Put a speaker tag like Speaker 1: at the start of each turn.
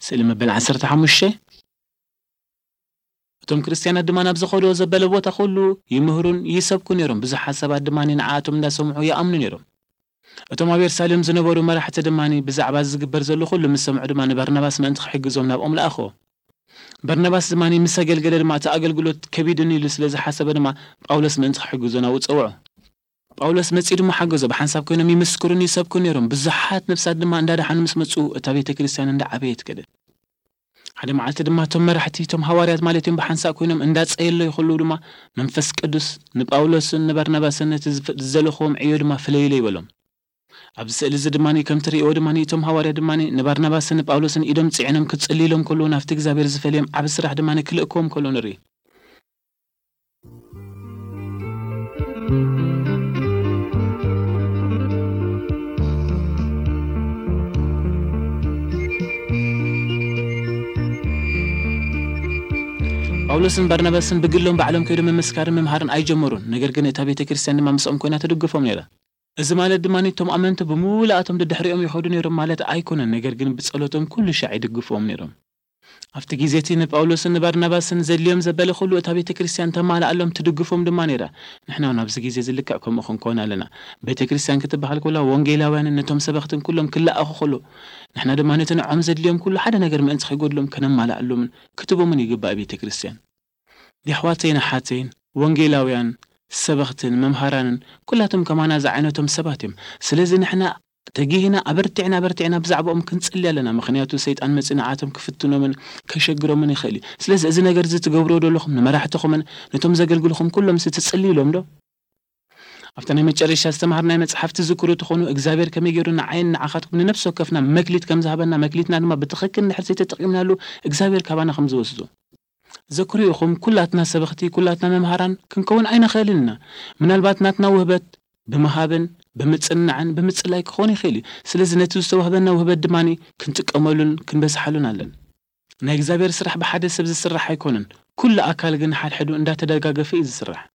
Speaker 1: ስእሊ መበል 15 እቶም ክርስቲያናት ድማ ናብ ዝኸዶ ዘበለ ቦታ ኩሉ ይምህሩን ይሰብኩ ነይሮም ብዙሓት ሰባት ድማ ንዓቶም እንዳሰምዑ ይኣምኑ ነይሮም እቶም ኣብ ኢየሩሳሌም ዝነበሩ መራሕቲ ድማ ብዛዕባ ዝግበር ዘሎ ኩሉ ምስ ሰምዑ ድማ ንበርናባስ ምእንቲ ክሕግዞም ናብኦም ለኣኸዎ በርናባስ ድማ ምስ ኣገልገለ ድማ እቲ ኣገልግሎት ከቢድን ኢሉ ስለ ዝሓሰበ ድማ ጳውሎስ ምእንቲ ክሕግዞ ናብኡ ፀውዖ ጳውሎስ መጺእ ድማ ሓገዞ ብሓንሳብ ኮይኖም ይምስክሩን ይሰብኩ ነይሮም ብዙሓት ነፍሳት ድማ እንዳድሓኑ ምስ መጹ እታ ቤተ ክርስቲያን እንዳዓበየት ከደ ሓደ መዓልቲ ድማ እቶም መራሕቲ እቶም ሐዋርያት ማለት እዮም ብሓንሳብ ኮይኖም እንዳጸየሎ ይኽእሉ ድማ መንፈስ ቅዱስ ንጳውሎስን ንበርናባስን ነቲ ዝዘለኽዎም ዕዮ ድማ ፍለይለ ይበሎም ኣብ ስእሊ እዚ ድማ ከም ትሪእዎ ድማ እቶም ሐዋርያት ድማ ንበርናባስን ንጳውሎስን ኢዶም ጽዒኖም ክጽልይሎም ከሎ ናፍቲ እግዚአብሔር ዝፈልዮም ዓብ ስራሕ ድማ ክልእክዎም ከሎ ንርኢ ጳውሎስን በርናባስን ብግሎም በዓሎም ከይዶም መስካርን መምሃርን ኣይጀመሩን ነገር ግን እታ ቤተ ክርስቲያን ድማ ምስኦም ኮይና ትድግፎም ነይራ እዚ ማለት ድማ እቶም ኣመንቲ ብሙላኣቶም ድሕሪኦም ይኸዱ ነይሮም ማለት ኣይኮነን ነገር ግን ብጸሎቶም ኩሉ ሻዕ ይድግፎም ነይሮም ኣብቲ ግዜቲ ንጳውሎስን ንበርናባስን ዘልዮም ዘበለ ኩሉ እታ ቤተ ክርስቲያን ተማልኣሎም ትድግፎም ድማ ነይራ ንሕና ናብዚ ግዜ ዝልክዕ ከምኡ ክንኮን ኣለና ቤተ ክርስቲያን ክትበሃል ከላ ወንጌላውያን ነቶም ሰበኽትን ኩሎም ክላኣኹ ከሎ ንሕና ድማ ነቲ ንዖም ዘድልዮም ኩሉ ሓደ ነገር ምእንቲ ከይጎድሎም ከነማልኣሎምን ክትቦምን ይግባእ ቤተ ክርስቲያን ዲሕዋተይን ሓተይን ወንጌላውያን ሰበኽትን መምሃራንን ኩላቶም ከማና ዝዓይነቶም ሰባት እዮም ስለዚ ንሕና ተጊህና ኣበርቲዕና ብዛዕባኦም ክንጽሊ ኣለና ምክንያቱ ሰይጣን መጽናዓቶም ክፍትኖምን ከሸግሮምን ይኽእል ስለዚ እዚ ነገር እዚ ትገብሮ ደለኹም ንመራሕትኹምን ነቶም ዘገልግሉኹም ኩሎም ስትጽልይሎም ዶ ኣብታ ናይ መጨረሻ ዝተምሃርናይ መጽሓፍቲ ዝክሩ ትኾኑ እግዚአብሔር ከመይ ገይሩ ንዓይን ንዓኻትኩም ንነፍስ ወከፍና መክሊት ከም ዝሃበና መክሊትና ድማ ብትኽክል ንድሕር ዘይተጠቂምናሉ እግዚአብሔር ካባና ከም ዝወስዶ ዘክሪኡኹም ኩላትና ሰበኽቲ ኩላትና መምሃራን ክንከውን ኣይንኽእልና ምናልባት ናትና ውህበት ብምሃብን ብምጽናዕን ብምጽላይ ክኾን ይኽእል ስለዚ ነቲ ዝተዋህበና ውህበት ድማኒ ክንጥቀመሉን ክንበስሓሉን ኣለን ናይ እግዚአብሔር ስራሕ ብሓደ ሰብ ዝስራሕ ኣይኮነን ኩሉ ኣካል ግን ሓድሕዱ እንዳተደጋገፈ እዩ ዝስራሕ